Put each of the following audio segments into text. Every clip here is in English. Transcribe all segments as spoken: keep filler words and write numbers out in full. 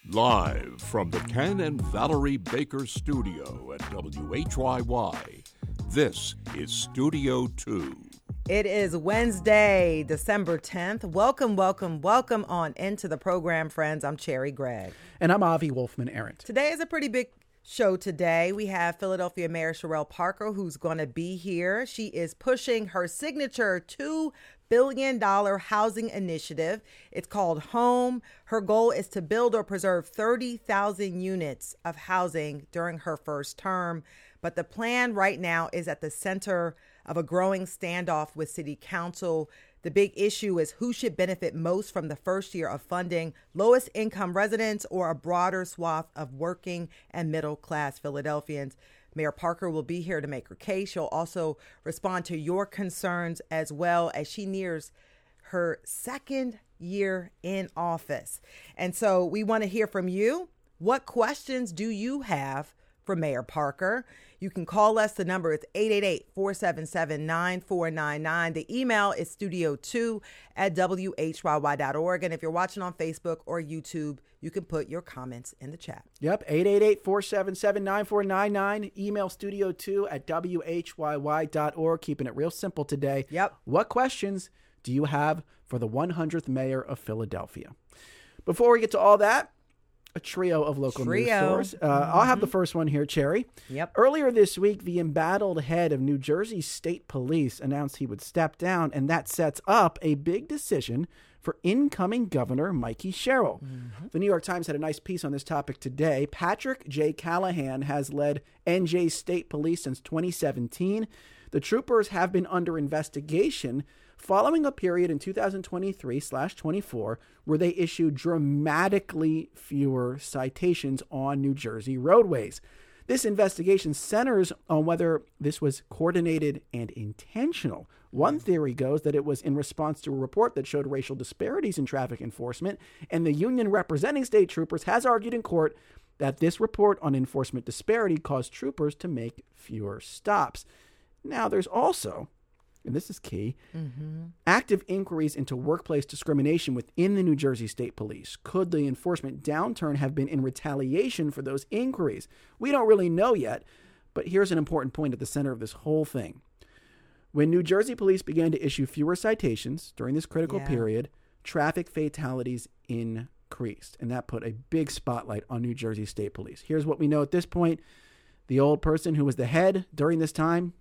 Live from the Ken and Valerie Baker studio at W H Y Y, this is Studio two. It is Wednesday, December tenth. Welcome, welcome, welcome on into the program, friends. I'm Cherry Gregg. And I'm Avi Wolfman-Arent. Today is a pretty big show today. We have Philadelphia Mayor Cherelle Parker, who's going to be here. She is pushing her signature two billion dollars housing initiative. It's called HOME. Her goal is to build or preserve thirty thousand units of housing during her first term. But the plan right now is at the center of a growing standoff with City Council. The big issue is who should benefit most from the first year of funding, lowest income residents or a broader swath of working and middle class Philadelphians. Mayor Parker will be here to make her case. She'll also respond to your concerns as well as she nears her second year in office. And so we want to hear from you. What questions do you have for Mayor Parker? You can call us. The number is eight eight eight, four seven seven, nine four nine nine. The email is studio two at W H Y Y dot org. And if you're watching on Facebook or YouTube, you can put your comments in the chat. Yep, eight eight eight, four seven seven, nine four nine nine. Email studio two at W H Y Y dot org. Keeping it real simple today. Yep. What questions do you have for the one hundredth mayor of Philadelphia? Before we get to all that, a trio of local trio. news stories. Uh, mm-hmm. I'll have the first one here, Cherry. Yep. Earlier this week, the embattled head of New Jersey State Police announced he would step down, and that sets up a big decision for incoming Governor Mikey Sherrill. Mm-hmm. The New York Times had a nice piece on this topic today. Patrick J. Callahan has led N J State Police since twenty seventeen. The troopers have been under investigation following a period in two thousand twenty-three slash twenty-four where they issued dramatically fewer citations on New Jersey roadways. This investigation centers on whether this was coordinated and intentional. One theory goes that it was in response to a report that showed racial disparities in traffic enforcement, and the union representing state troopers has argued in court that this report on enforcement disparity caused troopers to make fewer stops. Now, there's also, and this is key, mm-hmm. active inquiries into workplace discrimination within the New Jersey State Police. Could the enforcement downturn have been in retaliation for those inquiries? We don't really know yet, but here's an important point at the center of this whole thing. When New Jersey Police began to issue fewer citations during this critical yeah. period, traffic fatalities increased, and that put a big spotlight on New Jersey State Police. Here's what we know at this point. The old person who was the head during this time,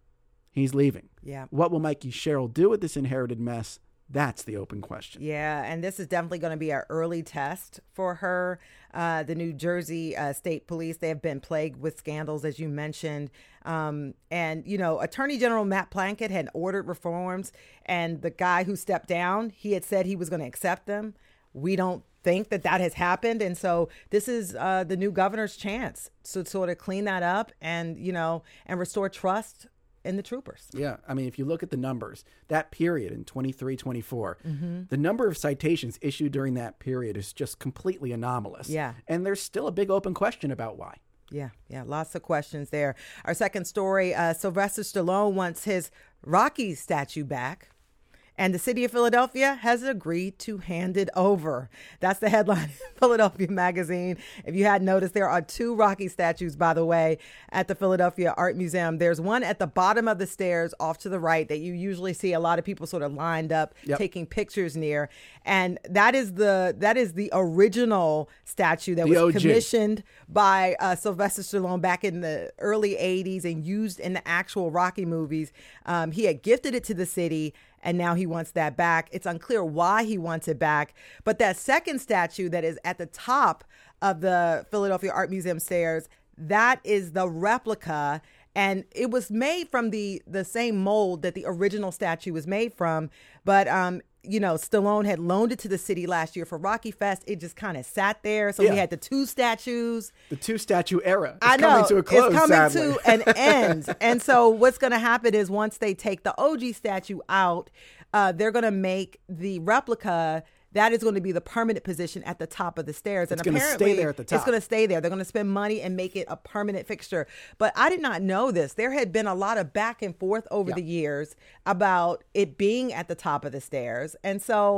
he's leaving. Yeah. What will Mikey Sherrill do with this inherited mess? That's the open question. Yeah, and this is definitely going to be our early test for her. Uh, the New Jersey uh, State Police, they have been plagued with scandals, as you mentioned. Um, and, you know, Attorney General Matt Plankett had ordered reforms, and the guy who stepped down, he had said he was going to accept them. We don't think that that has happened. And so this is uh, the new governor's chance to sort of clean that up and, you know, and restore trust in the troopers. Yeah. I mean, if you look at the numbers, that period in twenty-three, twenty-four, mm-hmm. the number of citations issued during that period is just completely anomalous. Yeah. And there's still a big open question about why. Yeah. Yeah. Lots of questions there. Our second story, uh, Sylvester Stallone wants his Rocky statue back. And the city of Philadelphia has agreed to hand it over. That's the headline in Philadelphia Magazine. If you hadn't noticed, there are two Rocky statues, by the way, at the Philadelphia Art Museum. There's one at the bottom of the stairs off to the right that you usually see a lot of people sort of lined up yep. taking pictures near. And that is the that is the original statue that the was O G. commissioned by uh, Sylvester Stallone back in the early eighties and used in the actual Rocky movies. Um, he had gifted it to the city, and now he wants that back. It's unclear why he wants it back. But that second statue that is at the top of the Philadelphia Art Museum stairs, that is the replica. And it was made from the, the same mold that the original statue was made from. But, um, you know, Stallone had loaned it to the city last year for Rocky Fest. It just kind of sat there. So yeah. we had the two statues. The two statue era. It's I know. coming to a close, It's coming sadly. to an end. And so what's going to happen is once they take the O G statue out, uh, they're going to make the replica. That is going to be the permanent position at the top of the stairs. It's and going to apparently stay there at the top. It's going to stay there. They're going to spend money and make it a permanent fixture. But I did not know this. There had been a lot of back and forth over yeah. the years about it being at the top of the stairs. And so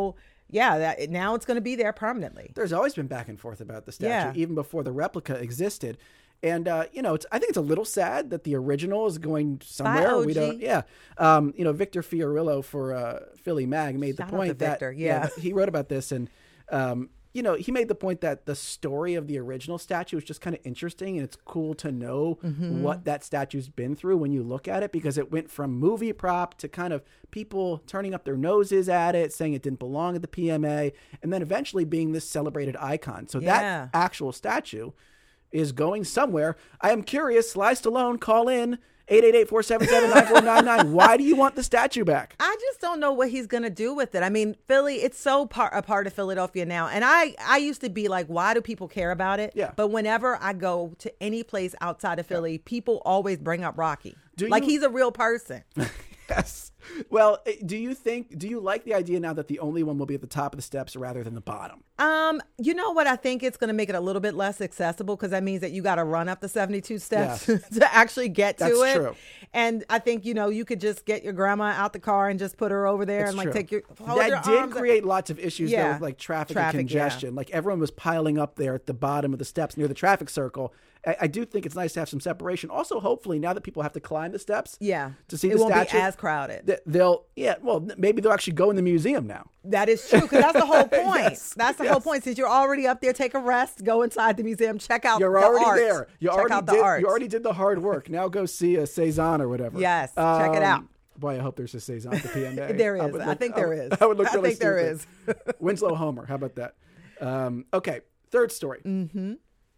yeah, that now it's going to be there permanently. There's always been back and forth about the statue, Yeah. even before the replica existed. And, uh, you know, it's, I think it's a little sad that the original is going somewhere. O G. We don't, yeah. Um, you know, Victor Fiorillo for uh, Philly Mag made Shout out the point to that, Victor, yeah. he wrote about this. And, um, you know, he made the point that the story of the original statue is just kind of interesting. And it's cool to know Mm-hmm. what that statue's been through when you look at it, because it went from movie prop to kind of people turning up their noses at it, saying it didn't belong at the P M A, and then eventually being this celebrated icon. So Yeah. that actual statue is going somewhere. I am curious. Sly Stallone, call in eight eight eight, four seven seven, nine four nine nine. Why do you want the statue back? I just don't know what he's going to do with it. I mean, Philly, it's so part, a part of Philadelphia now. And I, I used to be like, why do people care about it? Yeah. But whenever I go to any place outside of Philly, people always bring up Rocky. Do like you- he's a real person. Yes. Well, eh, do you think, do you like the idea now that the only one will be at the top of the steps rather than the bottom? Um, you know what? I think it's going to make it a little bit less accessible because that means that you got to run up the seventy-two steps Yes. to actually get to That's it. true. And I think, you know, you could just get your grandma out the car and just put her over there It's and like true. take your hold that your did arms up. create lots of issues though, Yeah. with like traffic, Traffic, and yeah. congestion. Like everyone was piling up there at the bottom of the steps near the traffic circle. I, I do think it's nice to have some separation. Also, hopefully, now that people have to climb the steps, Yeah. to see it the won't statue, be as crowded. th- they'll yeah. Well, maybe they'll actually go in the museum now. That is true, because that's the whole point. Yes, That's the yes. whole point. Since you're already up there, take a rest, go inside the museum, check out You're the already art. there. You check already out the did. art. You already did the hard work. Now go see a Cezanne or whatever. Yes, check it out. Um, Boy, I hope there's a Cezanne at the P M A. There I is. would I look- think I there would- is. I would look I really think there stupid. Winslow Homer. How about that? Um, okay, third story. Mm-hmm.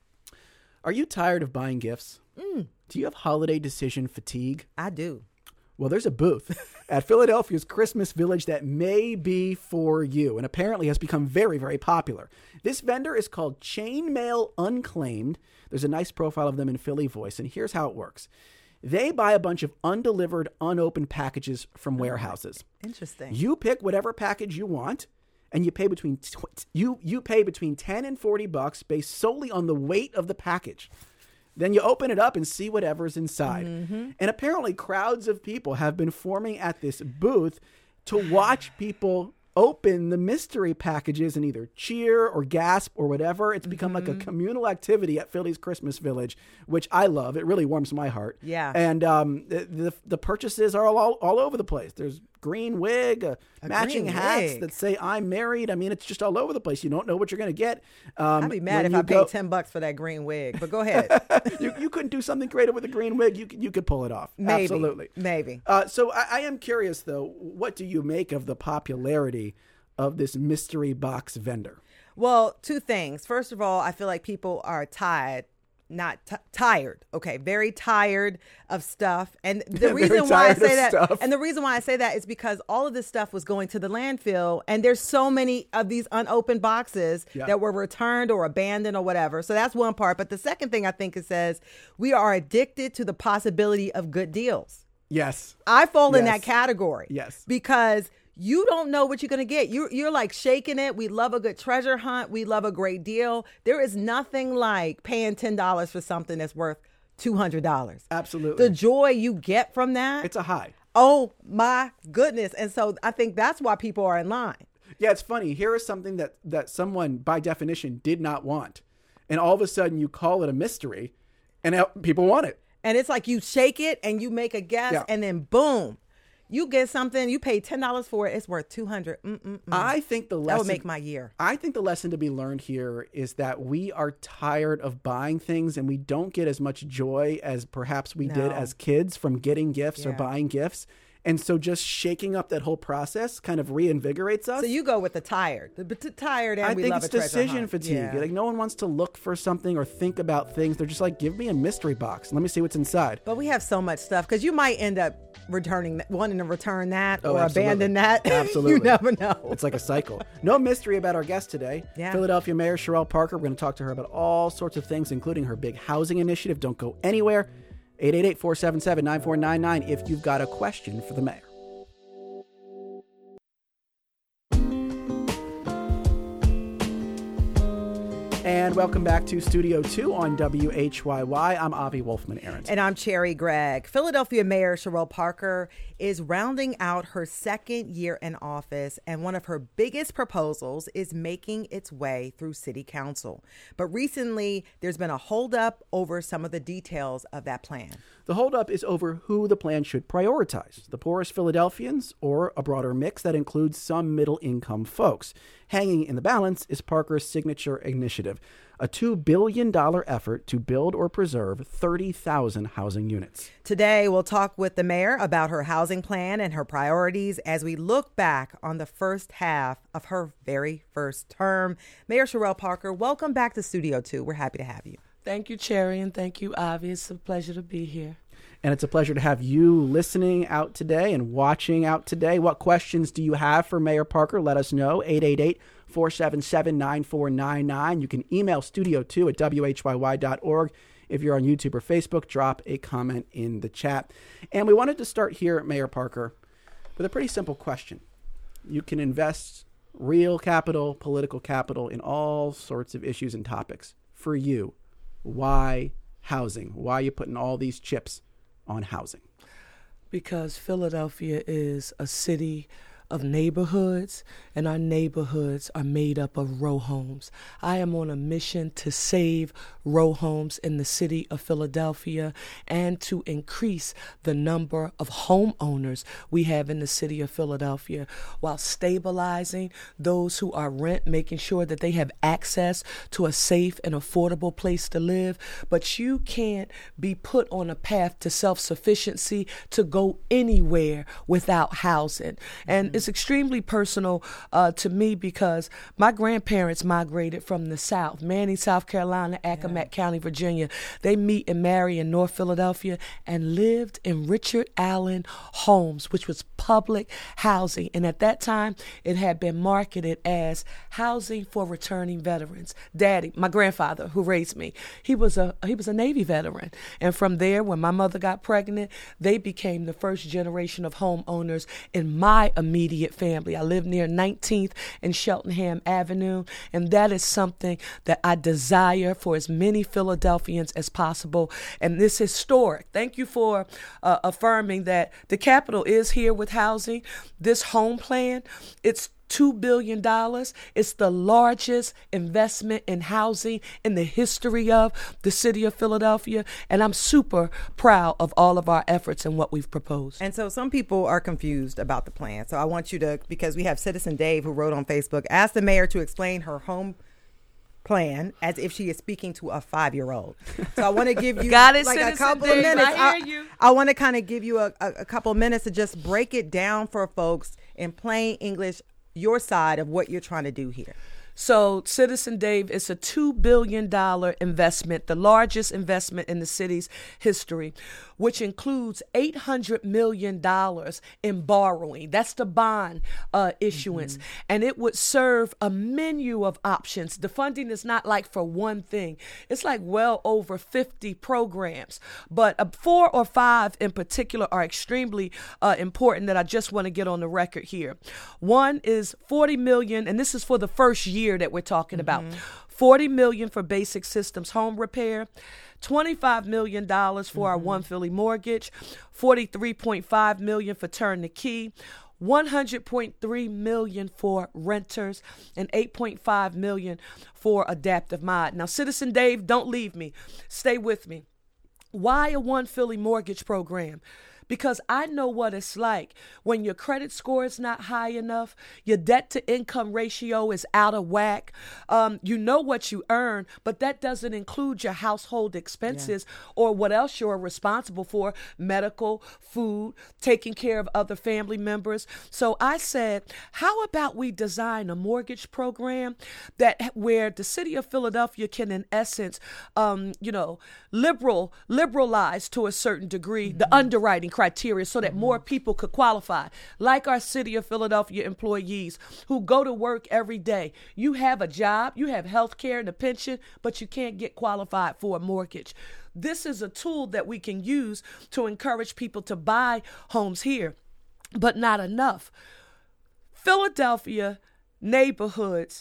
Are you tired of buying gifts? Mm. Do you have holiday decision fatigue? I do. Well, there's a booth at Philadelphia's Christmas Village that may be for you and apparently has become very, very popular. This vendor is called Chainmail Unclaimed. There's a nice profile of them in Philly Voice, and here's how it works. They buy a bunch of undelivered, unopened packages from warehouses. Interesting. You pick whatever package you want, and you pay between tw- you you pay between ten and forty bucks based solely on the weight of the package. Then you open it up and see whatever's inside. Mm-hmm. And apparently crowds of people have been forming at this booth to watch people open the mystery packages and either cheer or gasp or whatever. It's become Mm-hmm. like a communal activity at Philly's Christmas Village, which I love. It really warms my heart. Yeah. And um, the, the the purchases are all, all all over the place. There's green wig, uh, A matching green hats wig. that say I'm married. I mean, it's just all over the place. You don't know what you're going to get. Um, I'd be mad when if you I go- paid ten bucks for that green wig, but go ahead. you, you couldn't do something creative with a green wig. You could, you could pull it off. Maybe. Absolutely. Maybe. Uh, so I, I am curious, though, what do you make of the popularity of this mystery box vendor? Well, two things. First of all, I feel like people are tired, not t- tired. Okay, very tired of stuff. And the Very reason why I tired of say that, stuff. and the reason why I say that is because all of this stuff was going to the landfill, and there's so many of these unopened boxes Yeah. that were returned or abandoned or whatever. So that's one part. But the second thing I think it says, we are addicted to the possibility of good deals. Yes. I fall in Yes. that category. Yes. Because you don't know what you're going to get. You're, you're like shaking it. We love a good treasure hunt. We love a great deal. There is nothing like paying ten dollars for something that's worth two hundred dollars. Absolutely. The joy you get from that. It's a high. Oh my goodness. And so I think that's why people are in line. Yeah, it's funny. Here is something that, that someone, by definition, did not want. And all of a sudden, you call it a mystery, and now people want it. And it's like you shake it and you make a guess, Yeah. and then boom, you get something. You pay ten dollars for it. It's worth two hundred dollars. Mm-mm-mm. I think the lesson That would make my year. I think the lesson to be learned here is that we are tired of buying things, and we don't get as much joy as perhaps we did No. as kids from getting gifts or Yeah. buying gifts. And so just shaking up that whole process kind of reinvigorates us. So you go with the tired, the, the tired, and I we think love it's a treasure decision hunt. fatigue. Yeah. Like no one wants to look for something or think about things. They're just like, give me a mystery box. Let me see what's inside. But we have so much stuff because you might end up returning, that, wanting to return that Oh, or absolutely. abandon that. Absolutely. You never know. It's like a cycle. No mystery about our guest today. Yeah. Philadelphia Mayor Cherelle Parker. We're going to talk to her about all sorts of things, including her big housing initiative. Don't go anywhere. eight eight eight, four seven seven, nine four nine nine if you've got a question for the mayor. And welcome back to Studio two on W H Y Y. I'm Avi Wolfman-Arent. And I'm Cherry Gregg. Philadelphia Mayor Cherelle Parker is rounding out her second year in office, and one of her biggest proposals is making its way through City Council. But recently, there's been a holdup over some of the details of that plan. The holdup is over who the plan should prioritize, the poorest Philadelphians or a broader mix that includes some middle-income folks. Hanging in the balance is Parker's signature initiative, a two billion dollars effort to build or preserve thirty thousand housing units. Today, we'll talk with the mayor about her housing plan and her priorities as we look back on the first half of her very first term. Mayor Cherelle Parker, welcome back to Studio two. We're happy to have you. Thank you, Cherry, and thank you, Avi. It's a pleasure to be here. And it's a pleasure to have you listening out today and watching out today. What questions do you have for Mayor Parker? Let us know. eight eight eight, four seven seven, nine four nine nine. You can email studio two at W H Y Y dot org. If you're on YouTube or Facebook, drop a comment in the chat. And we wanted to start here at Mayor Parker with a pretty simple question. You can invest real capital, political capital in all sorts of issues and topics. For you, why housing? Why are you putting all these chips on housing? Because Philadelphia is a city of neighborhoods, and our neighborhoods are made up of row homes. I am on a mission to save row homes in the city of Philadelphia and to increase the number of homeowners we have in the city of Philadelphia while stabilizing those who are rent, making sure that they have access to a safe and affordable place to live. But you can't be put on a path to self-sufficiency to go anywhere without housing. And it's extremely personal uh, to me because my grandparents migrated from the South, Manning, South Carolina, Accomack yeah. County, Virginia. They meet and marry in North Philadelphia and lived in Richard Allen Homes, which was public housing. And at that time, it had been marketed as housing for returning veterans. Daddy, my grandfather who raised me, he was a he was a Navy veteran. And from there, when my mother got pregnant, they became the first generation of homeowners in my immediate family. I live near nineteenth and Cheltenham Avenue, and that is something that I desire for as many Philadelphians as possible. And this is historic. Thank you for uh, affirming that the Capitol is here with housing. This home plan, it's two billion dollars. It's the largest investment in housing in the history of the city of Philadelphia. And I'm super proud of all of our efforts and what we've proposed. And so some people are confused about the plan. So I want you to, because we have Citizen Dave who wrote on Facebook, ask the mayor to explain her home plan as if she is speaking to a five-year-old. So I want to give you Got it, like Citizen a couple Dave. of minutes. I I, hear you. I want to kind of give you a, a, a couple of minutes to just break it down for folks in plain English, your side of what you're trying to do here. So, Citizen Dave, it's a two billion dollars investment, the largest investment in the city's history, which includes eight hundred million dollars in borrowing. That's the bond uh, issuance. Mm-hmm. And it would serve a menu of options. The funding is not like for one thing. It's like well over fifty programs. But uh, four or five in particular are extremely uh, important that I just want to get on the record here. One is forty million dollars, and this is for the first year that we're talking about. Mm-hmm. forty million dollars for basic systems home repair, twenty-five million dollars for mm-hmm. our One Philly mortgage, forty-three point five million dollars for Turn the Key, one hundred point three million dollars for renters, and eight point five million dollars for Adaptive Mod. Now, Citizen Dave, don't leave me. Stay with me. Why a One Philly mortgage program? Because I know what it's like when your credit score is not high enough, your debt to income ratio is out of whack. Um, you know what you earn, but that doesn't include your household expenses yeah. or what else you're responsible for, medical, food, taking care of other family members. So I said, how about we design a mortgage program that where the city of Philadelphia can, in essence, um, you know, liberal, liberalize to a certain degree mm-hmm. the underwriting criteria so that mm-hmm. more people could qualify, like our city of Philadelphia employees who go to work every day. You have a job, you have health care and a pension, but you can't get qualified for a mortgage. This is a tool that we can use to encourage people to buy homes here, but not enough. Philadelphia neighborhoods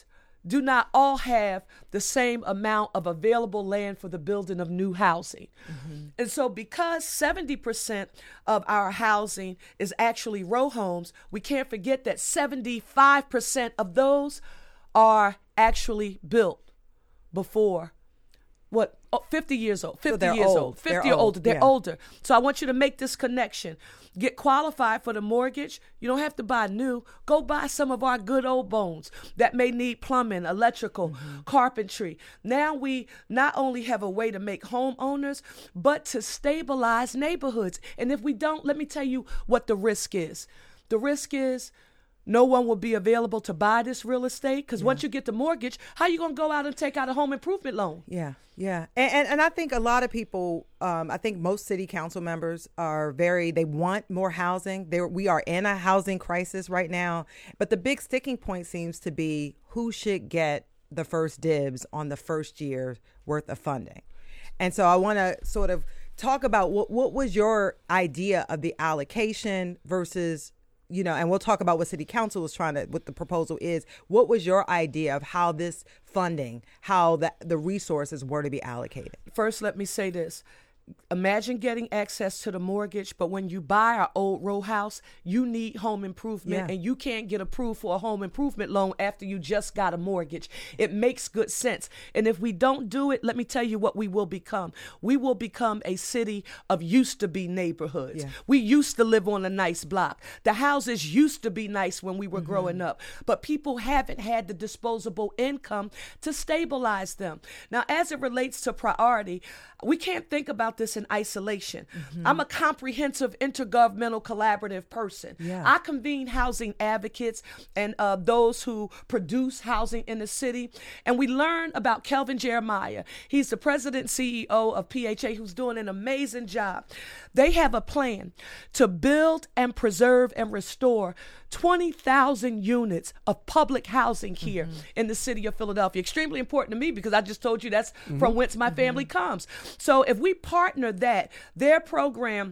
do not all have the same amount of available land for the building of new housing. Mm-hmm. And so because seventy percent of our housing is actually row homes, we can't forget that seventy-five percent of those are actually built before what oh, fifty years old, fifty so years old. old, fifty they're or older. They're yeah. older. So I want you to make this connection. Get qualified for the mortgage. You don't have to buy new. Go buy some of our good old bones that may need plumbing, electrical, mm-hmm. carpentry. Now we not only have a way to make homeowners, but to stabilize neighborhoods. And if we don't, let me tell you what the risk is. The risk is no one will be available to buy this real estate because yeah. once you get the mortgage, how you going to go out and take out a home improvement loan? Yeah, yeah. And, and, and I think a lot of people, um, I think most city council members are very, they want more housing. There, we are in a housing crisis right now. But the big sticking point seems to be who should get the first dibs on the first year's worth of funding. And so I want to sort of talk about what, what was your idea of the allocation versus, you know, and we'll talk about what city council is trying to, what the proposal is. What was your idea of how this funding, how the, the resources were to be allocated? First, let me say this. Imagine getting access to the mortgage, but when you buy our old row house, you need home improvement, yeah. and you can't get approved for a home improvement loan after you just got a mortgage. It makes good sense. And if we don't do it, let me tell you what we will become. We will become a city of used to be neighborhoods. Yeah. We used to live on a nice block. The houses used to be nice when we were mm-hmm. growing up, but people haven't had the disposable income to stabilize them. Now, as it relates to priority, we can't think about this in isolation. Mm-hmm. I'm a comprehensive intergovernmental collaborative person. Yeah. I convene housing advocates and uh, those who produce housing in the city. And we learn about Kelvin Jeremiah. He's the president and C E O of P H A, who's doing an amazing job. They have a plan to build and preserve and restore twenty thousand units of public housing here mm-hmm. in the city of Philadelphia. Extremely important to me because I just told you that's mm-hmm. from whence my mm-hmm. family comes. So if we partner that, their program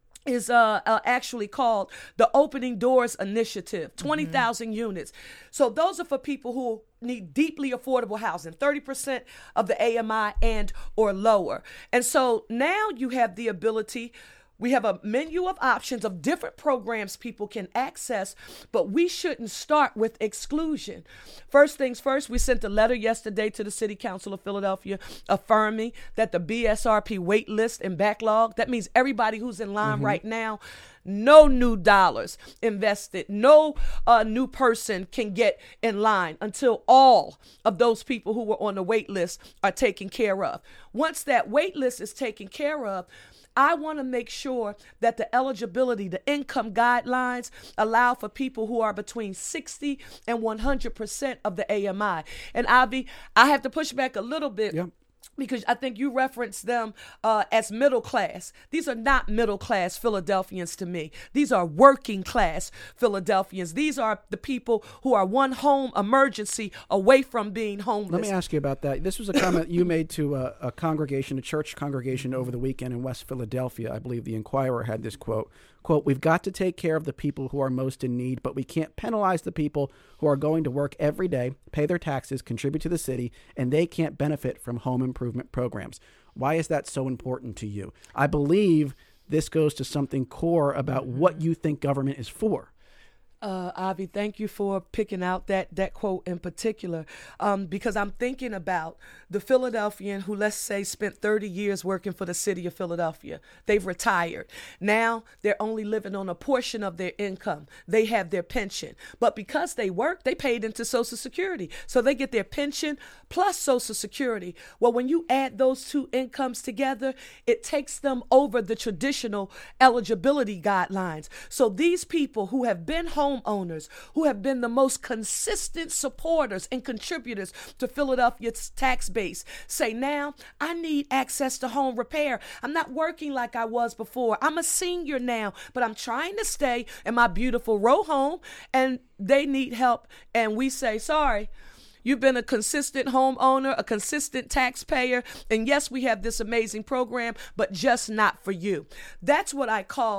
is uh, uh, actually called the Opening Doors Initiative, twenty thousand mm-hmm. units. So those are for people who need deeply affordable housing, thirty percent of the A M I and or lower. And so now you have the ability. We have a menu of options of different programs people can access, but we shouldn't start with exclusion. First things first, we sent a letter yesterday to the City Council of Philadelphia affirming that the B S R P wait list and backlog, that means everybody who's in line mm-hmm. right now, no new dollars invested, no uh, new person can get in line until all of those people who were on the wait list are taken care of. Once that wait list is taken care of, I want to make sure that the eligibility, the income guidelines allow for people who are between sixty and one hundred percent of the A M I. And Avi, I have to push back a little bit. Yep. Because I think you referenced them uh, as middle class. These are not middle class Philadelphians to me. These are working class Philadelphians. These are the people who are one home emergency away from being homeless. Let me ask you about that. This was a comment you made to a, a congregation, a church congregation over the weekend in West Philadelphia. I believe the Inquirer had this quote. Quote, "We've got to take care of the people who are most in need, but we can't penalize the people who are going to work every day, pay their taxes, contribute to the city, and they can't benefit from home improvement programs." Why is that so important to you? I believe this goes to something core about what you think government is for. Uh, Avi, thank you for picking out that, that quote in particular, um, because I'm thinking about the Philadelphian who, let's say, spent thirty years working for the city of Philadelphia. They've retired. Now they're only living on a portion of their income. They have their pension. But because they work, they paid into Social Security. So they get their pension plus Social Security. Well, when you add those two incomes together, it takes them over the traditional eligibility guidelines. So these people who have been home homeowners, who have been the most consistent supporters and contributors to Philadelphia's tax base, say, now I need access to home repair. I'm not working like I was before. I'm a senior now, but I'm trying to stay in my beautiful row home, and they need help. And we say, sorry, you've been a consistent homeowner, a consistent taxpayer, and yes, we have this amazing program, but just not for you. That's what I call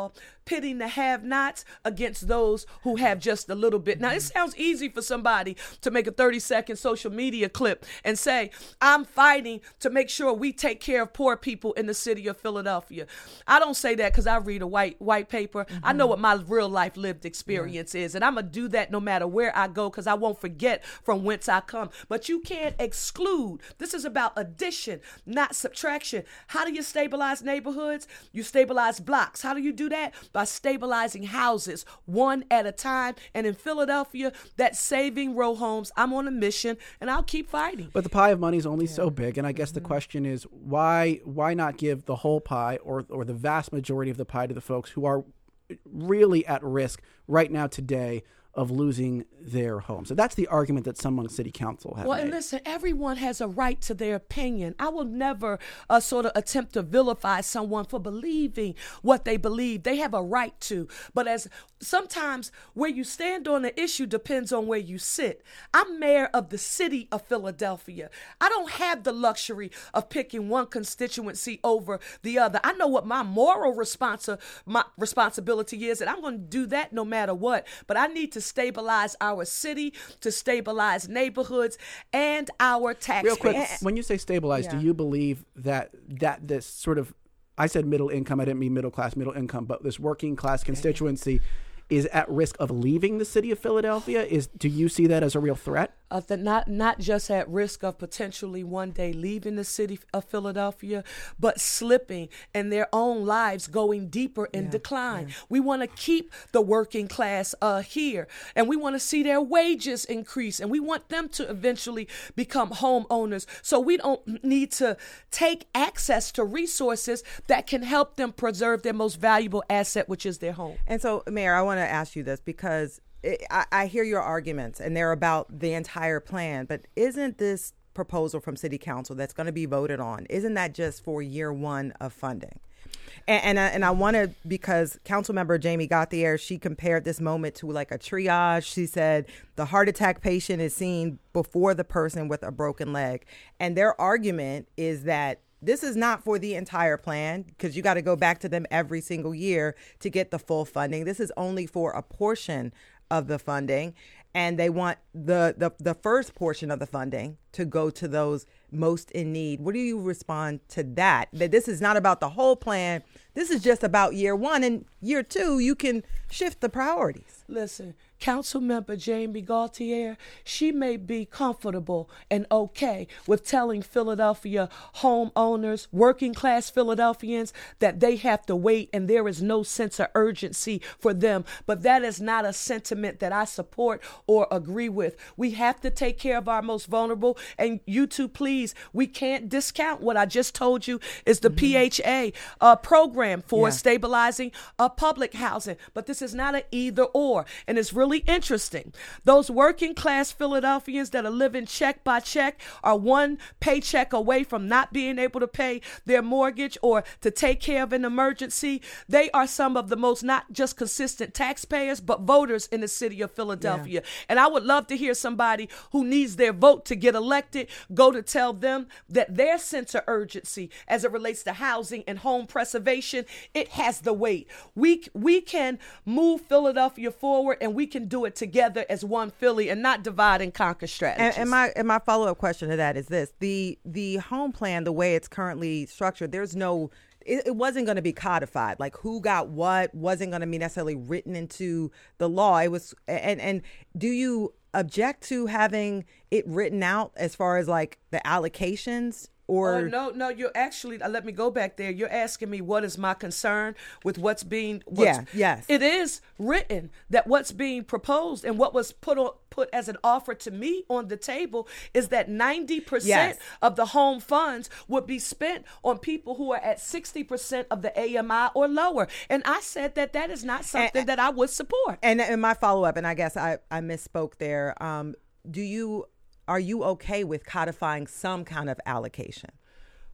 pitting the have-nots against those who have just a little bit. Now, it sounds easy for somebody to make a thirty-second social media clip and say, I'm fighting to make sure we take care of poor people in the city of Philadelphia. I don't say that because I read a white white paper. Mm-hmm. I know what my real life lived experience yeah. is, and I'm going to do that no matter where I go because I won't forget from whence I come. But you can't exclude. This is about addition, not subtraction. How do you stabilize neighborhoods? You stabilize blocks. How do you do that? By stabilizing houses one at a time. And in Philadelphia, that's saving row homes. I'm on a mission, and I'll keep fighting. But the pie of money is only yeah. so big, and I guess mm-hmm. the question is why why not give the whole pie or or the vast majority of the pie to the folks who are really at risk right now today of losing their home. So that's the argument that some on city council have well, made. And listen, everyone has a right to their opinion. I will never uh, sort of attempt to vilify someone for believing what they believe. They have a right to. But as sometimes where you stand on the issue depends on where you sit. I'm mayor of the city of Philadelphia. I don't have the luxury of picking one constituency over the other. I know what my moral responsi- my responsibility is, and I'm going to do that no matter what. But I need to stabilize our city, to stabilize neighborhoods, and our taxpayers. Real quick, when you say stabilize, yeah. do you believe that that this sort of, I said middle income, I didn't mean middle class, middle income, but this working class constituency is at risk of leaving the city of Philadelphia? Is do you see that as a real threat? Uh, the, not not just at risk of potentially one day leaving the city of Philadelphia, but slipping in their own lives, going deeper in yeah, decline. Yeah. We want to keep the working class uh, here, and we want to see their wages increase, and we want them to eventually become homeowners. So we don't need to take access to resources that can help them preserve their most valuable asset, which is their home. And so, Mayor, I want to ask you this because it, I, I hear your arguments and they're about the entire plan, but isn't this proposal from City Council that's going to be voted on, isn't that just for year one of funding? And and I, and I want to, because Councilmember Jamie Gauthier, she compared this moment to like a triage. She said the heart attack patient is seen before the person with a broken leg. And their argument is that this is not for the entire plan because you got to go back to them every single year to get the full funding. This is only for a portion of the funding. And they want the, the, the first portion of the funding to go to those most in need. What do you respond to that? That this is not about the whole plan. This is just about year one. And year two, you can shift the priorities. Listen, Councilmember Jamie Gauthier, she may be comfortable and okay with telling Philadelphia homeowners, working class Philadelphians, that they have to wait and there is no sense of urgency for them. But that is not a sentiment that I support or agree with. We have to take care of our most vulnerable. And you two, please, we can't discount what I just told you is the mm-hmm. P H A uh, program for yeah. stabilizing uh, public housing. But this is not an either or. And it's really interesting. Those working class Philadelphians that are living check by check are one paycheck away from not being able to pay their mortgage or to take care of an emergency. They are some of the most not just consistent taxpayers, but voters in the city of Philadelphia. Yeah. And I would love to hear somebody who needs their vote to get elected go to tell them that their sense of urgency as it relates to housing and home preservation, it has the weight. We, we can move Philadelphia forward and we can do it together as one Philly and not divide and conquer strategies. And, and my and my follow-up question to that is this. The the home plan, the way it's currently structured, there's no It, it wasn't going to be codified. Like who got what wasn't going to be necessarily written into the law. It was, and and do you object to having it written out as far as like the allocations? Or oh, no, no, you're actually, uh, let me go back there. You're asking me what is my concern with what's being, what's, yeah, yes. It is written that what's being proposed and what was put on, put as an offer to me on the table is that ninety percent yes. of the home funds would be spent on people who are at sixty percent of the A M I or lower. And I said that that is not something and, that I would support. And, and my follow-up, and I guess I, I misspoke there, um, do you... Are you okay with codifying some kind of allocation?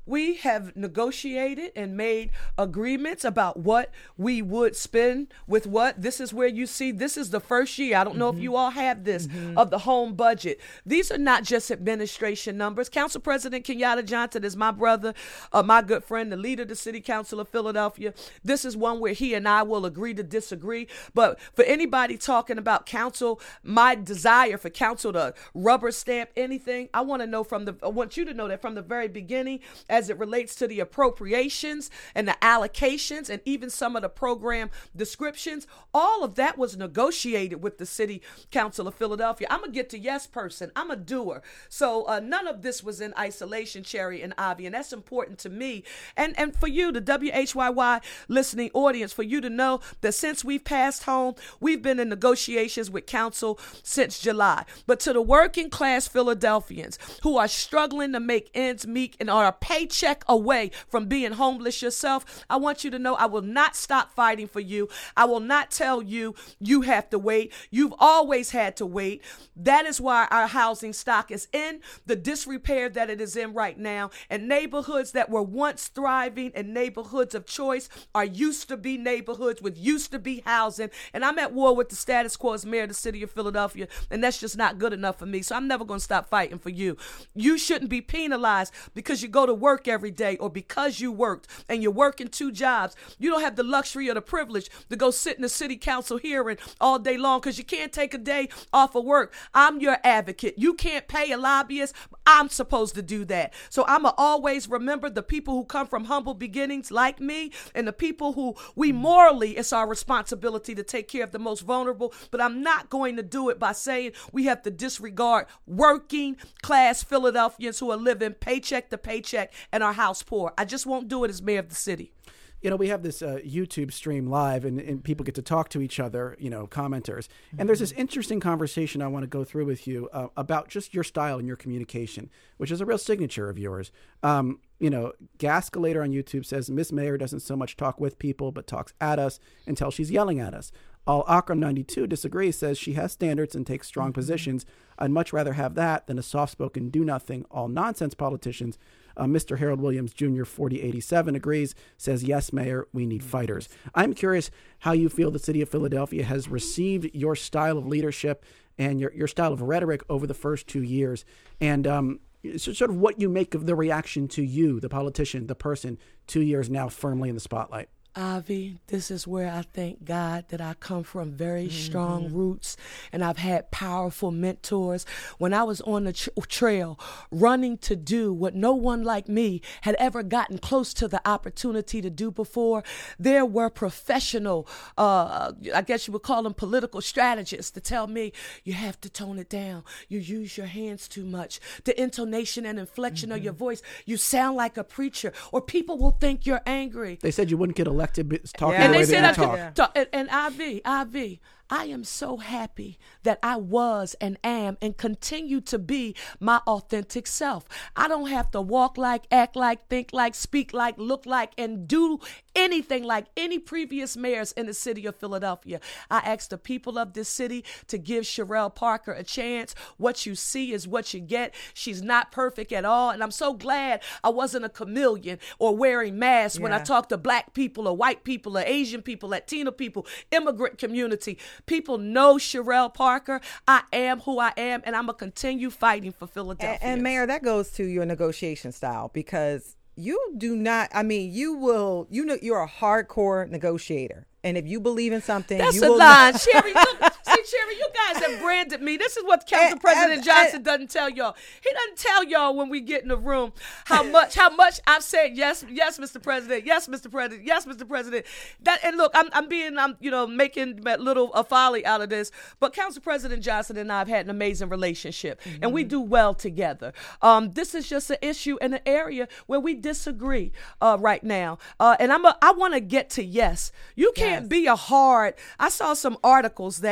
we have negotiated and made agreements about what we would spend with what. This is where you see, this is the first year. I don't know mm-hmm. if you all have this mm-hmm. of the home budget. These are not just administration numbers. Council President Kenyatta Johnson is my brother, uh, my good friend, the leader of the City Council of Philadelphia. This is one where he and I will agree to disagree. But for anybody talking about council, my desire for council to rubber stamp anything, I want to know from the, I want you to know that from the very beginning, as it relates to the appropriations and the allocations and even some of the program descriptions, all of that was negotiated with the City Council of Philadelphia. I'm going to get to yes person. I'm a doer. So uh, none of this was in isolation, Cherry and Avi, and that's important to me. And, and for you, the W H Y Y listening audience, for you to know that since we've passed home, we've been in negotiations with council since July. But to the working class Philadelphians who are struggling to make ends meet and are a paycheck away from being homeless yourself, I want you to know I will not stop fighting for you. I will not tell you you have to wait. You've always had to wait. That is why our housing stock is in the disrepair that it is in right now. And neighborhoods that were once thriving and neighborhoods of choice are used to be neighborhoods with used to be housing. And I'm at war with the status quo as mayor of the city of Philadelphia. And that's just not good enough for me. So I'm never going to stop fighting for you. You shouldn't be penalized because you go to work every day or because you worked and you're working two jobs. You don't have the luxury or the privilege to go sit in the city council hearing all day long because you can't take a day off of work. I'm your advocate. You can't pay a lobbyist. I'm supposed to do that. So I'm going to always remember the people who come from humble beginnings like me and the people who we morally, it's our responsibility to take care of the most vulnerable. But I'm not going to do it by saying we have to disregard working class Philadelphians who are living paycheck to paycheck and are house poor. I just won't do it as mayor of the city. You know, we have this uh, YouTube stream live and, and people get to talk to each other, you know, commenters. Mm-hmm. And there's this interesting conversation I want to go through with you uh, about just your style and your communication, which is a real signature of yours. Um, you know, Gascalator on YouTube says, Miss Mayor doesn't so much talk with people, but talks at us until she's yelling at us. All Akram ninety-two disagrees, says she has standards and takes strong mm-hmm. positions. I'd much rather have that than a soft-spoken, do-nothing, all-nonsense politicians. Uh, Mister Harold Williams Junior forty eighty-seven agrees, says, yes, Mayor, we need fighters. I'm curious how you feel the city of Philadelphia has received your style of leadership and your, your style of rhetoric over the first two years. And um, sort of what you make of the reaction to you, the politician, the person, two years now firmly in the spotlight. Avi, this is where I thank God that I come from very mm-hmm. strong roots and I've had powerful mentors. When I was on the tra- trail running to do what no one like me had ever gotten close to the opportunity to do before, there were professional, uh, I guess you would call them political strategists to tell me, you have to tone it down. You use your hands too much. The intonation and inflection mm-hmm. of your voice, you sound like a preacher or people will think you're angry. They said you wouldn't get elected. Talking yeah. the and way they said that you I talk. could talk. And, and I V, I V, I am so happy that I was and am and continue to be my authentic self. I don't have to walk like, act like, think like, speak like, look like, and do anything like any previous mayors in the city of Philadelphia. I ask the people of this city to give Sherelle Parker a chance. What you see is what you get. She's not perfect at all. And I'm so glad I wasn't a chameleon or wearing masks yeah. when I talk to black people or white people or Asian people, Latino people, immigrant community. People know Sherelle Parker. I am who I am, and I'm going to continue fighting for Philadelphia. And, and Mayor, that goes to your negotiation style because you do not, I mean, you will, you know, you're a hardcore negotiator. And if you believe in something, that's you a will lie. Cherry, you, see, Cherry, you guys have branded me. This is what Council and, President and, Johnson and, doesn't tell y'all. He doesn't tell y'all when we get in the room how much, how much I've said yes, yes, Mister President, yes, Mister President, yes, Mister President. That and look, I'm, I'm being, I'm, you know, making a little a folly out of this. But Council President Johnson and I have had an amazing relationship, mm-hmm. and we do well together. Um, this is just an issue in an area where we disagree uh, right now, uh, and I'm, a, I want to get to yes. You can't yes. be a hard. I saw some articles that um,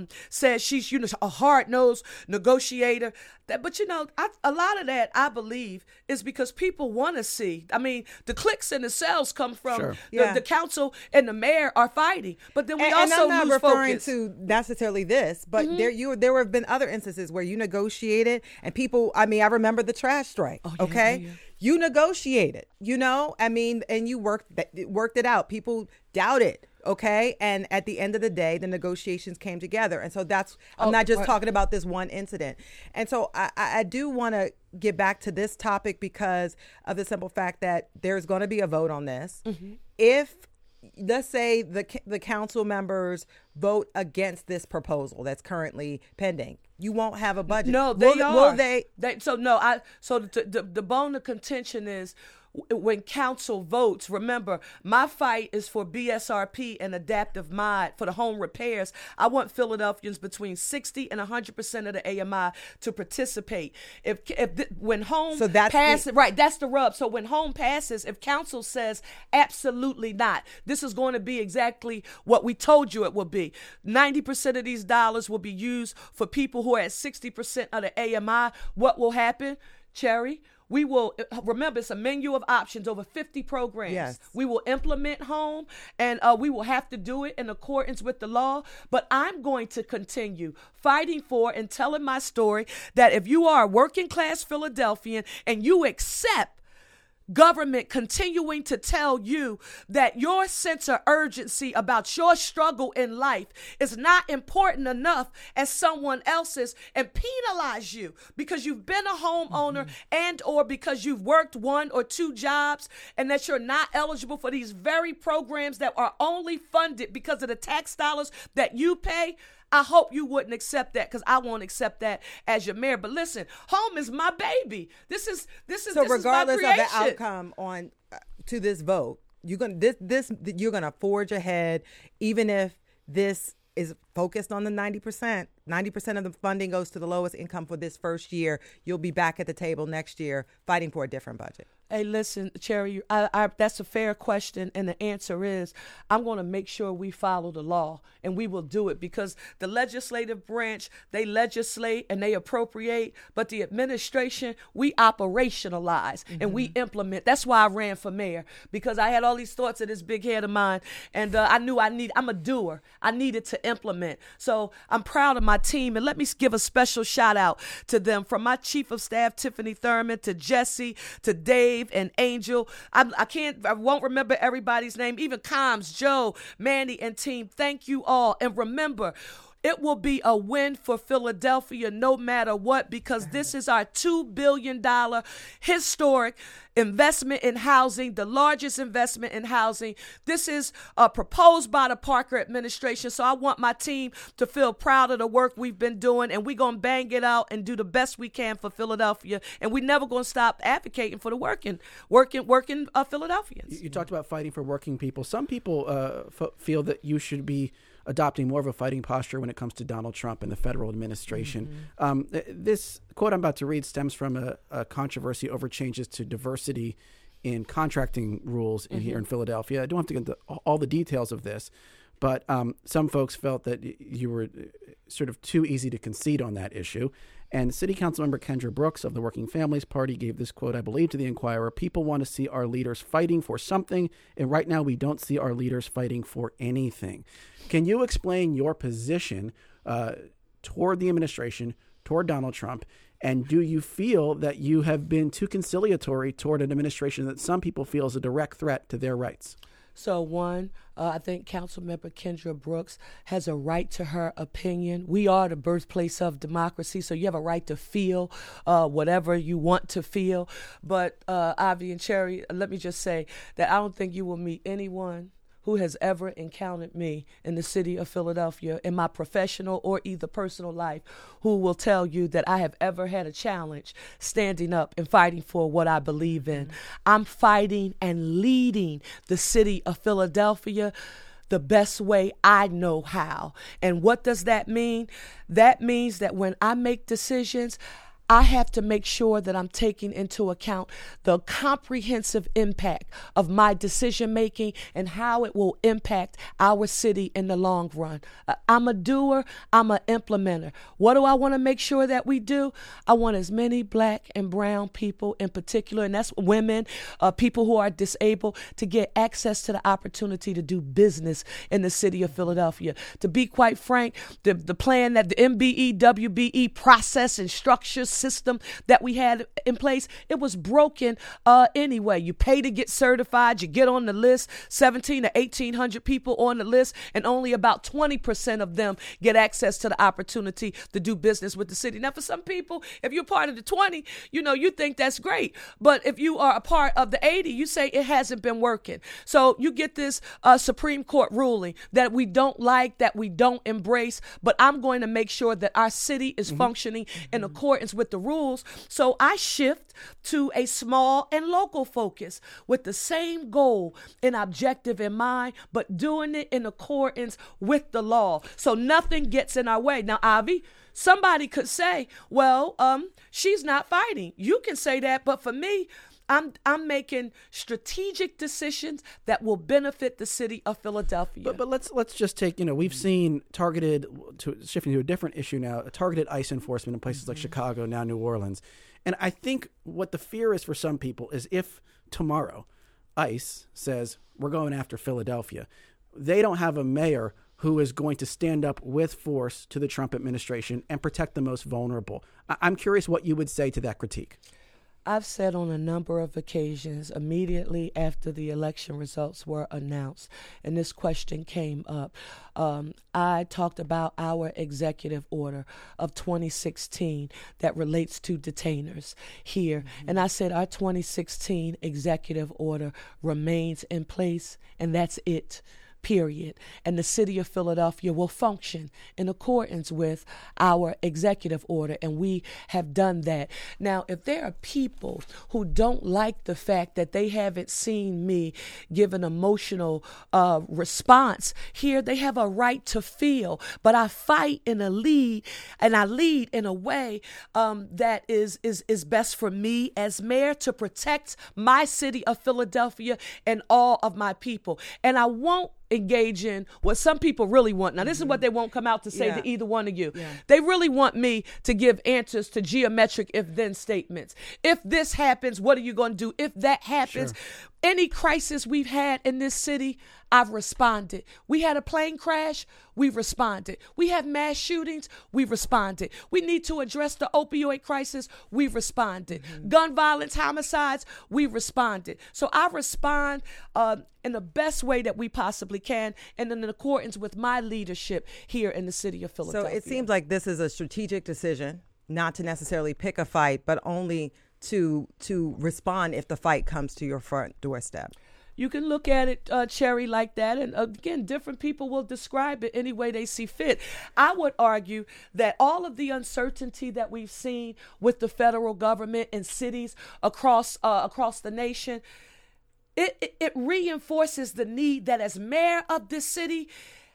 um, says she's, you know, a hard-nosed negotiator. That, but, you know, I, a lot of that, I believe, is because people want to see. I mean, the clicks and the sales come from Sure. the, Yeah. the council and the mayor are fighting. But then we and, also and I'm not lose referring focus. to necessarily this, but Mm-hmm. there you there have been other instances where you negotiated and people. I mean, I remember the trash strike. Oh, yeah, okay, yeah, yeah. You negotiated. You know, I mean, and you worked that worked it out. People doubted. Okay, and at the end of the day, the negotiations came together, and so that's. I'm Oh, not just right. talking about this one incident, and so I, I I do want to get back to this topic because of the simple fact that there's going to be a vote on this. Mm-hmm. If let's say the the council members vote against this proposal that's currently pending, you won't have a budget. No, they will, are. Will they? They so no. I so the the, the bone of contention is w- when council votes. Remember, my fight is for B S R P and adaptive mod for the home repairs. I want Philadelphians between sixty and one hundred percent of the A M I to participate. If if th- when home So that's the- passes, right? That's the rub. So when home passes, if council says absolutely not, this is going to be exactly what we told you it will be. ninety percent of these dollars will be used for people who are at sixty percent of the A M I. What will happen, Cherry? We will, remember, it's a menu of options, over fifty programs. Yes. We will implement home, and uh, we will have to do it in accordance with the law. But I'm going to continue fighting for and telling my story that if you are a working class Philadelphian and you accept government continuing to tell you that your sense of urgency about your struggle in life is not important enough as someone else's, and penalize you because you've been a homeowner mm-hmm. and or because you've worked one or two jobs, and that you're not eligible for these very programs that are only funded because of the tax dollars that you pay. I hope you wouldn't accept that, because I won't accept that as your mayor. But listen, home is my baby. This is this is So this regardless is my of the creation. outcome on uh, to this vote, you're gonna this this you're gonna forge ahead, even if this is focused on the ninety percent. ninety percent of the funding goes to the lowest income for this first year. You'll be back at the table next year fighting for a different budget. Hey, listen, Cherry, I, I, that's a fair question, and the answer is I'm going to make sure we follow the law, and we will do it, because the legislative branch, they legislate and they appropriate, but the administration, we operationalize mm-hmm. and we implement. That's why I ran for mayor, because I had all these thoughts in this big head of mine, and uh, I knew I need. I'm a doer. I needed to implement. So I'm proud of my team, and let me give a special shout out to them, from my chief of staff, Tiffany Thurman, to Jesse, to Dave and Angel. I, I can't, I won't remember everybody's name, even Combs, Joe, Manny, and team. Thank you all. And remember, it will be a win for Philadelphia no matter what, because this is our two billion dollars historic investment in housing, the largest investment in housing. This is uh, proposed by the Parker administration. So I want my team to feel proud of the work we've been doing, and we're going to bang it out and do the best we can for Philadelphia. And we're never going to stop advocating for the working, working, working uh, Philadelphians. You, you talked about fighting for working people. Some people uh, f- feel that you should be adopting more of a fighting posture when it comes to Donald Trump and the federal administration. Mm-hmm. Um, th- this quote I'm about to read stems from a, a controversy over changes to diversity in contracting rules in, mm-hmm. here in Philadelphia. I don't have to get into all the details of this, but um, some folks felt that y- you were sort of too easy to concede on that issue. And City Council member Kendra Brooks of the Working Families Party gave this quote, I believe, to the Inquirer: "People want to see our leaders fighting for something, and right now we don't see our leaders fighting for anything." Can you explain your position uh, toward the administration, toward Donald Trump, and do you feel that you have been too conciliatory toward an administration that some people feel is a direct threat to their rights? So one, uh, I think Councilmember Kendra Brooks has a right to her opinion. We are the birthplace of democracy, so you have a right to feel uh, whatever you want to feel. But uh, Ivy and Cherry, let me just say that I don't think you will meet anyone who has ever encountered me in the city of Philadelphia in my professional or either personal life who will tell you that I have ever had a challenge standing up and fighting for what I believe in. Mm-hmm. I'm fighting and leading the city of Philadelphia the best way I know how. And what does that mean? That means that when I make decisions, I have to make sure that I'm taking into account the comprehensive impact of my decision making and how it will impact our city in the long run. Uh, I'm a doer, I'm an implementer. What do I want to make sure that we do? I want as many black and brown people in particular, and that's women, uh, people who are disabled, to get access to the opportunity to do business in the city of Philadelphia. To be quite frank, the, the plan that the M B E, W B E process and structures system that we had in place, it was broken uh, anyway. You pay to get certified, you get on the list, seventeen to eighteen hundred people on the list, and only about twenty percent of them get access to the opportunity to do business with the city. Now, for some people, if you're part of the twenty, you know, you think that's great. But if you are a part of the eighty, you say it hasn't been working. So you get this uh, Supreme Court ruling that we don't like, that we don't embrace, but I'm going to make sure that our city is mm-hmm. functioning in accordance with the rules. So I shift to a small and local focus with the same goal and objective in mind, but doing it in accordance with the law. So nothing gets in our way. Now, Avi, somebody could say, well, um, she's not fighting. You can say that, but for me, I'm I'm making strategic decisions that will benefit the city of Philadelphia. But but let's let's just take, you know, we've seen targeted, to shifting to a different issue now, targeted ICE enforcement in places mm-hmm. like Chicago, now New Orleans. And I think what the fear is for some people is if tomorrow ICE says we're going after Philadelphia, they don't have a mayor who is going to stand up with force to the Trump administration and protect the most vulnerable. I- I'm curious what you would say to that critique. I've said on a number of occasions immediately after the election results were announced, and this question came up, um, I talked about our executive order of twenty sixteen that relates to detainers here. Mm-hmm. And I said our twenty sixteen executive order remains in place, and that's it. Period. And the city of Philadelphia will function in accordance with our executive order, and we have done that. Now, if there are people who don't like the fact that they haven't seen me give an emotional uh, response here, they have a right to feel. But I fight in a lead, and I lead in a way um, that is is is best for me as mayor to protect my city of Philadelphia and all of my people. And I won't engage in what some people really want. Now, this mm-hmm. is what they won't come out to say yeah. to either one of you. Yeah. They really want me to give answers to geometric if-then statements. If this happens, what are you going to do? If that happens, sure. Any crisis we've had in this city, I've responded. We had a plane crash, we've responded. We have mass shootings, we've responded. We need to address the opioid crisis, we've responded. Mm-hmm. Gun violence, homicides, we've responded. So I respond uh, in the best way that we possibly can, and in accordance with my leadership here in the city of Philadelphia. So it seems like this is a strategic decision, not to necessarily pick a fight, but only to to respond if the fight comes to your front doorstep. You can look at it, uh, Cherry, like that. And again, different people will describe it any way they see fit. I would argue that all of the uncertainty that we've seen with the federal government and cities across uh, across the nation, it, it, it reinforces the need that as mayor of this city,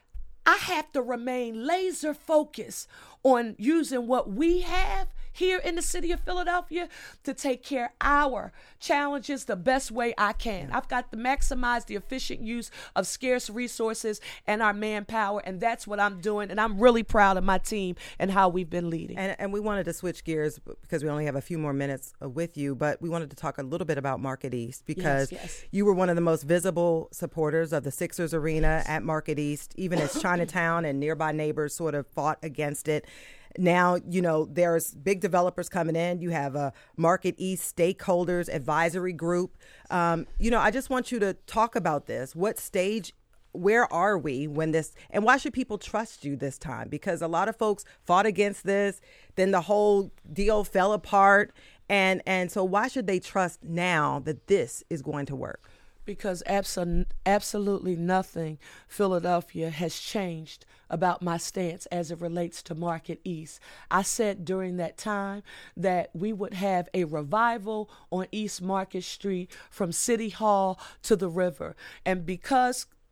I have to remain laser focused on using what we have here in the city of Philadelphia to take care of our challenges the best way I can. I've got to maximize the efficient use of scarce resources and our manpower, and that's what I'm doing. And I'm really proud of my team and how we've been leading. And, and we wanted to switch gears because we only have a few more minutes with you, but we wanted to talk a little bit about Market East because yes, yes. you were one of the most visible supporters of the Sixers Arena at Market East, even as Chinatown and nearby neighbors sort of fought against it. Now, you know, there's big developers coming in. You have a Market East Stakeholders Advisory Group. Um, you know, I just want you to talk about this. What stage, where are we when this, and why should people trust you this time? Because a lot of folks fought against this, then the whole deal fell apart. And, and so why should they trust now that this is going to work? Because abso- absolutely nothing, Philadelphia, has changed about my stance as it relates to Market East. I said during that time that we would have a revival on East Market Street from City Hall to the river. And because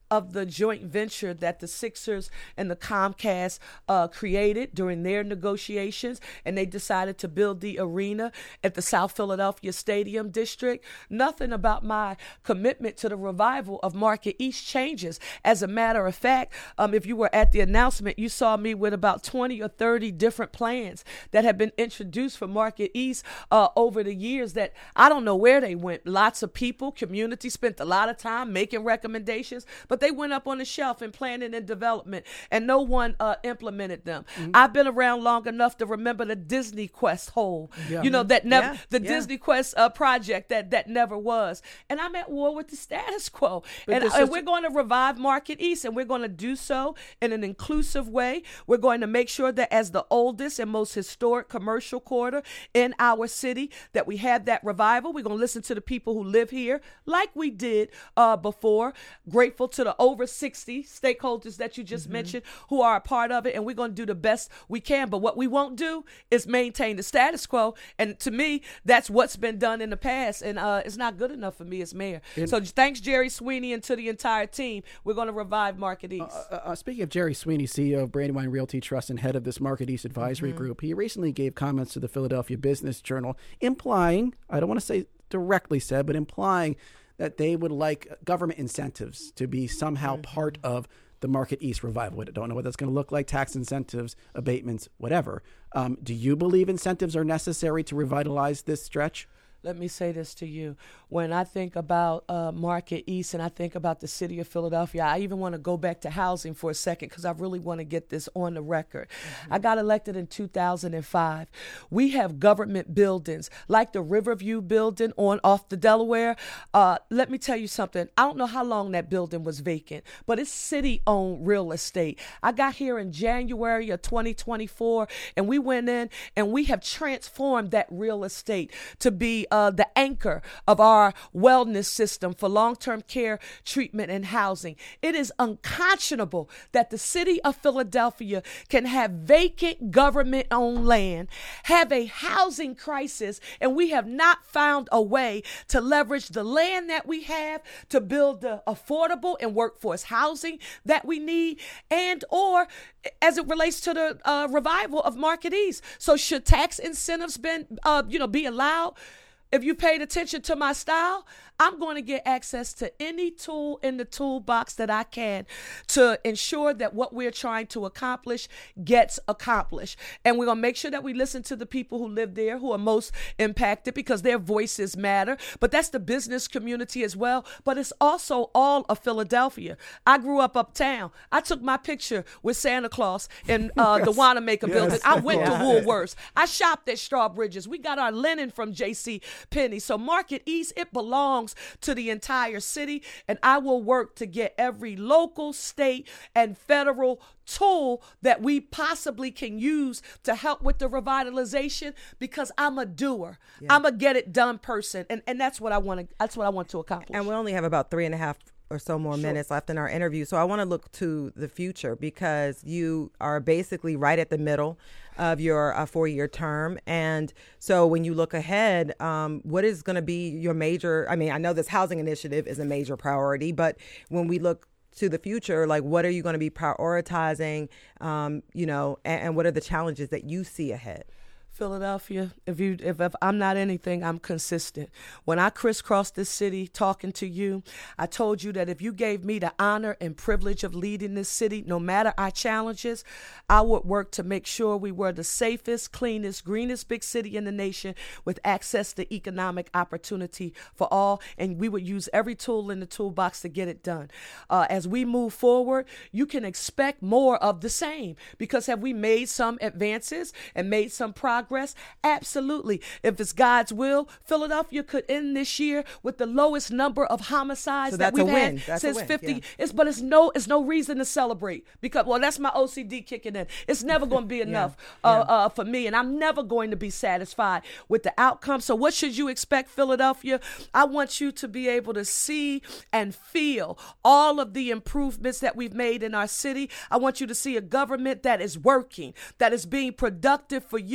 of the joint venture that the Sixers and the Comcast uh, created during their negotiations, and they decided to build the arena at the South Philadelphia Stadium District. Nothing about my commitment to the revival of Market East changes. As a matter of fact, um, if you were at the announcement, you saw me with about twenty or thirty different plans that have been introduced for Market East uh, over the years that I don't know where they went. Lots of people, community spent a lot of time making recommendations, but they went up on the shelf in planning and development, and no one uh, implemented them. Mm-hmm. I've been around long enough to remember the Disney Quest hole, yeah. you know, that never, yeah. the yeah. Disney Quest uh, project that that never was. And I'm at war with the status quo. But and, and we're going to revive Market East, and we're going to do so in an inclusive way. We're going to make sure that as the oldest and most historic commercial quarter in our city, that we have that revival. We're going to listen to the people who live here like we did uh, before. Grateful to the over sixty stakeholders that you just mm-hmm. mentioned who are a part of it, and we're going to do the best we can. But what we won't do is maintain the status quo. And to me, that's what's been done in the past, and uh, it's not good enough for me as mayor. And so thanks, Jerry Sweeney, and to the entire team. We're going to revive Market East. Uh, uh, speaking of Jerry Sweeney, C E O of Brandywine Realty Trust and head of this Market East Advisory mm-hmm. Group, he recently gave comments to the Philadelphia Business Journal implying, I don't want to say directly said, but implying that they would like government incentives to be somehow mm-hmm. part of the Market East revival. I don't know what that's going to look like, tax incentives, abatements, whatever. Um, do you believe incentives are necessary to revitalize this stretch? Let me say this to you. When I think about uh, Market East and I think about the city of Philadelphia, I even want to go back to housing for a second because I really want to get this on the record. Mm-hmm. I got elected in two thousand five. We have government buildings like the Riverview building on off the Delaware. Uh, let me tell you something. I don't know how long that building was vacant, but it's city-owned real estate. I got here in January of twenty twenty-four, and we went in and we have transformed that real estate to be Uh, the anchor of our wellness system for long-term care, treatment, and housing. It is unconscionable that the city of Philadelphia can have vacant government-owned land, have a housing crisis, and we have not found a way to leverage the land that we have to build the affordable and workforce housing that we need, and or as it relates to the uh, revival of Market East. So should tax incentives been, uh, you know, be allowed? If you paid attention to my style, I'm going to get access to any tool in the toolbox that I can to ensure that what we're trying to accomplish gets accomplished. And we're going to make sure that we listen to the people who live there, who are most impacted, because their voices matter. But that's the business community as well. But it's also all of Philadelphia. I grew up uptown. I took my picture with Santa Claus in uh, yes. the Wanamaker yes. building. I went yeah. to Woolworths. I shopped at Strawbridge's. We got our linen from J C Penney. So Market East, it belongs to the entire city, and I will work to get every local, state, and federal tool that we possibly can use to help with the revitalization, because I'm a doer. Yeah. I'm a get it done person, and and that's what I want to. That's what I want to accomplish. And we only have about three and a half or so more sure. minutes left in our interview. So I want to look to the future, because you are basically right at the middle of your uh, four-year term. And so when you look ahead, um, what is going to be your major, I mean, I know this housing initiative is a major priority, but when we look to the future, like what are you going to be prioritizing, um, you know, and, and what are the challenges that you see ahead? Philadelphia, if you if, if I'm not anything, I'm consistent. When I crisscrossed this city talking to you, I told you that if you gave me the honor and privilege of leading this city, no matter our challenges, I would work to make sure we were the safest, cleanest, greenest big city in the nation with access to economic opportunity for all, and we would use every tool in the toolbox to get it done. Uh, as we move forward, you can expect more of the same, because have we made some advances and made some progress? Absolutely. If it's God's will, Philadelphia could end this year with the lowest number of homicides so that we've had that's since fifty. Yeah. It's but it's no it's no reason to celebrate, because well, that's my O C D kicking in. It's never going to be enough yeah. Uh, yeah. Uh, for me, and I'm never going to be satisfied with the outcome. So what should you expect, Philadelphia? I want you to be able to see and feel all of the improvements that we've made in our city. I want you to see a government that is working, that is being productive for you,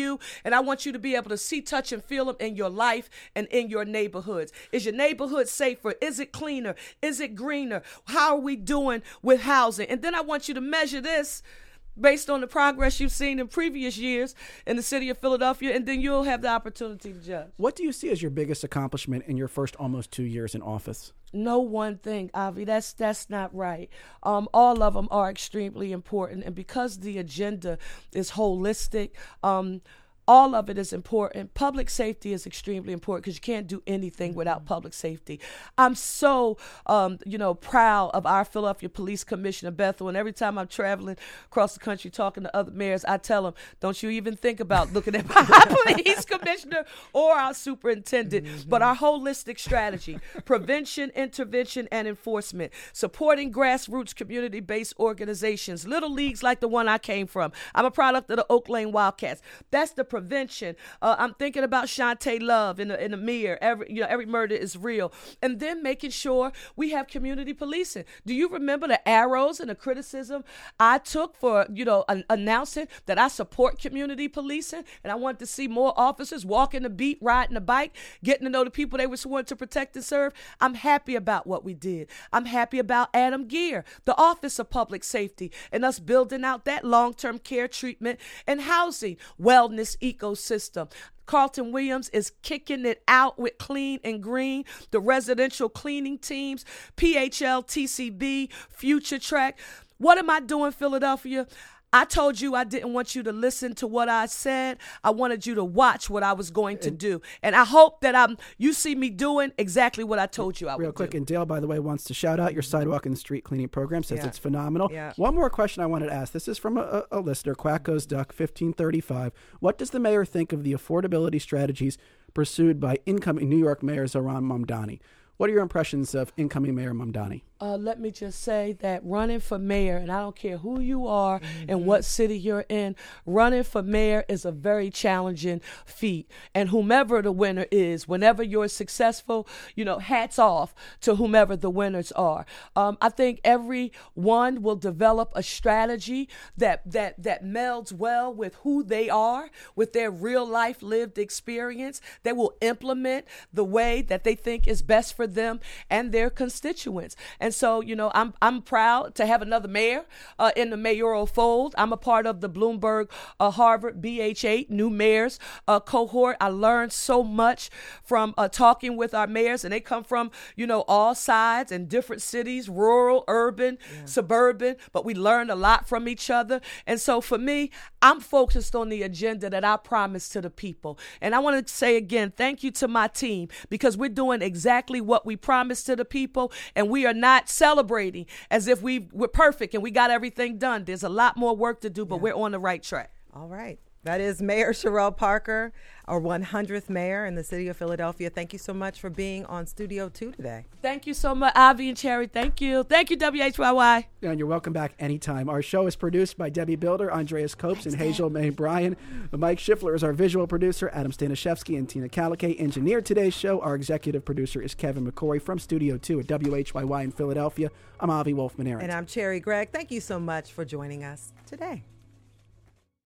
And I want you to be able to see, touch, and feel them in your life and in your neighborhoods. Is your neighborhood safer? Is it cleaner? Is it greener? How are we doing with housing? And then I want you to measure this based on the progress you've seen in previous years in the city of Philadelphia, and then you'll have the opportunity to judge. What do you see as your biggest accomplishment in your first almost two years in office? No one thing, Avi. That's that's not right. Um, all of them are extremely important, and because the agenda is holistic, um, all of it is important. Public safety is extremely important because you can't do anything without public safety. I'm so, um, you know, proud of our Philadelphia Police Commissioner, Bethel, and every time I'm traveling across the country talking to other mayors, I tell them, don't you even think about looking at my police commissioner or our superintendent, mm-hmm. but our holistic strategy, prevention, intervention, and enforcement, supporting grassroots community-based organizations, little leagues like the one I came from. I'm a product of the Oak Lane Wildcats. That's the prevention. Uh, I'm thinking about Shantae Love in the in the mirror. Every you know every murder is real, and then making sure we have community policing. Do you remember the arrows and the criticism I took for you know an, announcing that I support community policing, and I want to see more officers walking the beat, riding the bike, getting to know the people they were sworn to protect and serve? I'm happy about what we did. I'm happy about Adam Gear, the Office of Public Safety, and us building out that long-term care, treatment, and housing, wellness ecosystem. Carlton Williams is kicking it out with Clean and Green, the residential cleaning teams, P H L, T C B, Future Track. What am I doing, Philadelphia? I told you I didn't want you to listen to what I said. I wanted you to watch what I was going to do. And I hope that I'm you see me doing exactly what I told you I would do. Real quick, and Dale, by the way, wants to shout out your sidewalk and street cleaning program, says yeah. it's phenomenal. Yeah. One One more question I wanted to ask. This is from a, a listener, Quack Goes Duck, fifteen thirty-five. What does the mayor think of the affordability strategies pursued by incoming New York Mayor Zohran Mamdani? What are your impressions of incoming Mayor Mamdani? Uh, let me just say that running for mayor, and I don't care who you are mm-hmm. and what city you're in, running for mayor is a very challenging feat. And whomever the winner is, whenever you're successful, you know, hats off to whomever the winners are. Um, I think everyone will develop a strategy that that that melds well with who they are, with their real life lived experience. They will implement the way that they think is best for them and their constituents. And so, you know, I'm I'm proud to have another mayor uh, in the mayoral fold. I'm a part of the Bloomberg uh, Harvard B H eight new mayors uh, cohort. I learned so much from uh, talking with our mayors, and they come from, you know, all sides and different cities, rural, urban, yeah. suburban, but we learned a lot from each other. And so for me, I'm focused on the agenda that I promised to the people. And I want to say again, thank you to my team, because we're doing exactly what we promised to the people, and we are not celebrating as if we we're perfect and we got everything done. There's a lot more work to do, but yeah. we're on the right track. All right. That is Mayor Cherelle Parker, our one hundredth mayor in the city of Philadelphia. Thank you so much for being on Studio two today. Thank you so much, Avi and Cherry. Thank you. Thank you, W H Y Y. And you're welcome back anytime. Our show is produced by Debbie Builder, Andreas Copes, and Hazel May Bryan. Mike Schiffler is our visual producer, Adam Stanishevsky and Tina Calicay engineered today's show. Our executive producer is Kevin McCory from Studio two at W H Y Y in Philadelphia. I'm Avi Wolfman-Arent. And I'm Cherry Gregg. Thank you so much for joining us today.